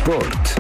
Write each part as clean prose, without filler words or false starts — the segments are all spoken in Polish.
Sport.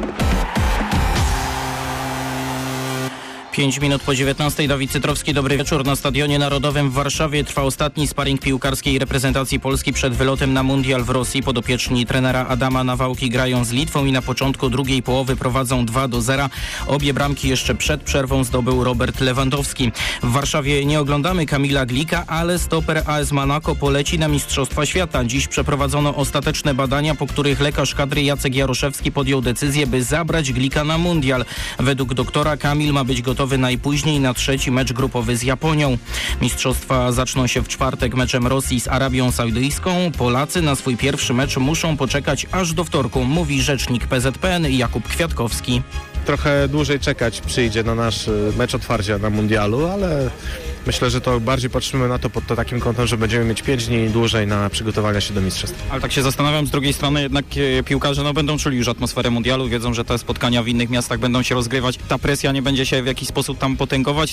5 minut po 19. Dawid Cytrowski, dobry wieczór. Na Stadionie Narodowym w Warszawie trwa ostatni sparing piłkarskiej reprezentacji Polski przed wylotem na mundial w Rosji. Podopieczni trenera Adama Nawałki grają z Litwą i na początku drugiej połowy prowadzą 2-0. Obie bramki jeszcze przed przerwą zdobył Robert Lewandowski. W Warszawie nie oglądamy Kamila Glika, ale stoper AS Monaco poleci na Mistrzostwa Świata. Dziś przeprowadzono ostateczne badania, po których lekarz kadry Jacek Jaroszewski podjął decyzję, by zabrać Glika na mundial. Według doktora Kamil ma być gotowy najpóźniej na trzeci mecz grupowy z Japonią. Mistrzostwa zaczną się w czwartek meczem Rosji z Arabią Saudyjską. Polacy na swój pierwszy mecz muszą poczekać aż do wtorku, mówi rzecznik PZPN Jakub Kwiatkowski. Trochę dłużej czekać przyjdzie na nasz mecz otwarcia na mundialu, ale myślę, że to bardziej patrzymy na to pod takim kątem, że będziemy mieć 5 dni dłużej na przygotowania się do mistrzostw. Ale tak się zastanawiam, z drugiej strony jednak piłkarze będą czuli już atmosferę mundialu, wiedzą, że te spotkania w innych miastach będą się rozgrywać. Ta presja nie będzie się w jakiś sposób tam potęgować?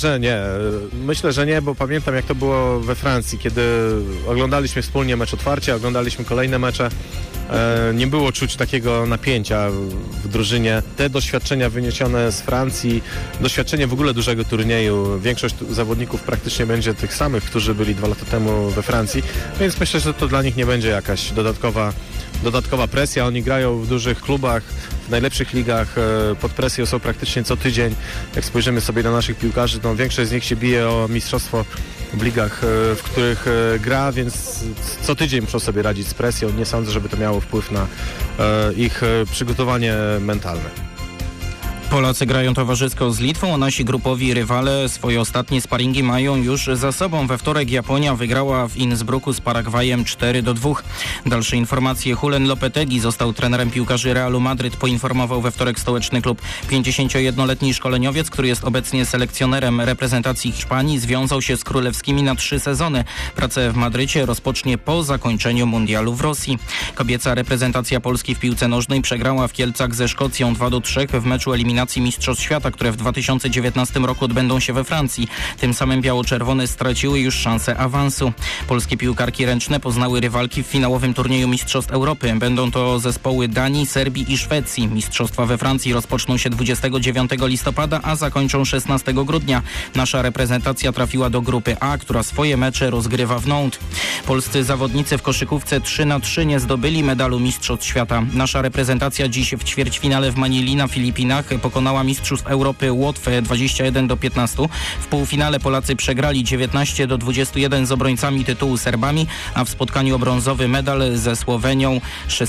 Myślę, że nie, bo pamiętam, jak to było we Francji, kiedy oglądaliśmy wspólnie mecz otwarcia, oglądaliśmy kolejne mecze. Nie było czuć takiego napięcia w drużynie. Te doświadczenia wyniesione z Francji, doświadczenie w ogóle dużego turnieju, większość zawodników praktycznie będzie tych samych, którzy byli 2 lata temu we Francji, więc myślę, że to dla nich nie będzie jakaś dodatkowa presja. Oni grają w dużych klubach, w najlepszych ligach, pod presją są praktycznie co tydzień. Jak spojrzymy sobie na naszych piłkarzy, to większość z nich się bije o mistrzostwo w ligach, w których gra, więc co tydzień muszą sobie radzić z presją. Nie sądzę, żeby to miało wpływ na ich przygotowanie mentalne. Polacy grają towarzysko z Litwą, a nasi grupowi rywale swoje ostatnie sparingi mają już za sobą. We wtorek Japonia wygrała w Innsbrucku z Paragwajem 4-2. Dalsze informacje. Julen Lopetegui został trenerem piłkarzy Realu Madryt. Poinformował we wtorek stołeczny klub. 51-letni szkoleniowiec, który jest obecnie selekcjonerem reprezentacji Hiszpanii, związał się z królewskimi na 3 sezony. Pracę w Madrycie rozpocznie po zakończeniu mundialu w Rosji. Kobieca reprezentacja Polski w piłce nożnej przegrała w Kielcach ze Szkocją 2-3 w meczu eliminacji Mistrzostw Świata, które w 2019 roku odbędą się we Francji. Tym samym biało-czerwone straciły już szansę awansu. Polskie piłkarki ręczne poznały rywalki w finałowym turnieju Mistrzostw Europy. Będą to zespoły Danii, Serbii i Szwecji. Mistrzostwa we Francji rozpoczną się 29 listopada, a zakończą 16 grudnia. Nasza reprezentacja trafiła do grupy A, która swoje mecze rozgrywa w Nantes. Polscy zawodnicy w koszykówce 3x3 nie zdobyli medalu Mistrzostw Świata. Nasza reprezentacja dziś w ćwierćfinale w Manili na Filipinach pokonała mistrzów Europy Łotwę 21-15. W półfinale Polacy przegrali 19-21 z obrońcami tytułu Serbami, a w spotkaniu o brązowy medal ze Słowenią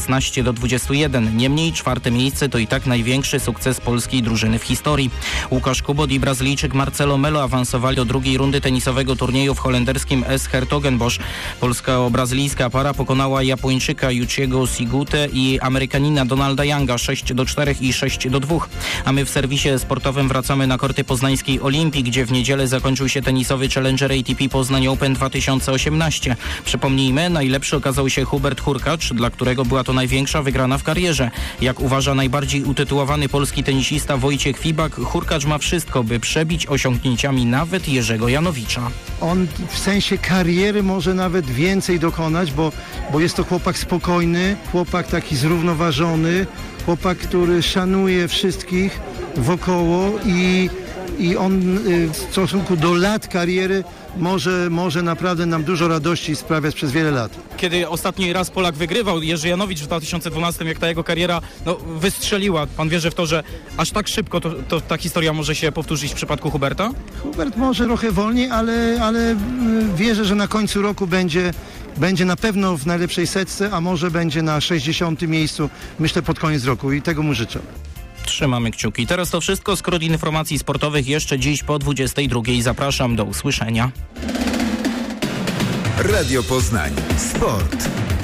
16-21. Niemniej 4. miejsce to i tak największy sukces polskiej drużyny w historii. Łukasz Kubot i Brazylijczyk Marcelo Melo awansowali do drugiej rundy tenisowego turnieju w holenderskim S. Hertogenbosch. Polsko-brazylijska para pokonała Japończyka Yuichiego Sigutę i Amerykanina Donalda Younga 6-4 i 6-2. A my w serwisie sportowym wracamy na korty poznańskiej Olimpii, gdzie w niedzielę zakończył się tenisowy Challenger ATP Poznań Open 2018. Przypomnijmy, najlepszy okazał się Hubert Hurkacz, dla którego była to największa wygrana w karierze. Jak uważa najbardziej utytułowany polski tenisista Wojciech Fibak, Hurkacz ma wszystko, by przebić osiągnięciami nawet Jerzego Janowicza. On w sensie kariery może nawet więcej dokonać, bo jest to chłopak spokojny, chłopak taki zrównoważony, chłopak, który szanuje wszystkich wokoło i on w stosunku do lat kariery może naprawdę nam dużo radości sprawiać przez wiele lat. Kiedy ostatni raz Polak wygrywał, Jerzy Janowicz w 2012, jak ta jego kariera wystrzeliła, pan wierzy w to, że aż tak szybko to ta historia może się powtórzyć w przypadku Huberta? Hubert może trochę wolniej, ale wierzę, że na końcu roku będzie na pewno w najlepszej setce, a może będzie na 60. miejscu, myślę, pod koniec roku i tego mu życzę. Trzymamy kciuki. Teraz to wszystko. Skrót informacji sportowych jeszcze dziś po 22. Zapraszam, do usłyszenia. Radio Poznań. Sport.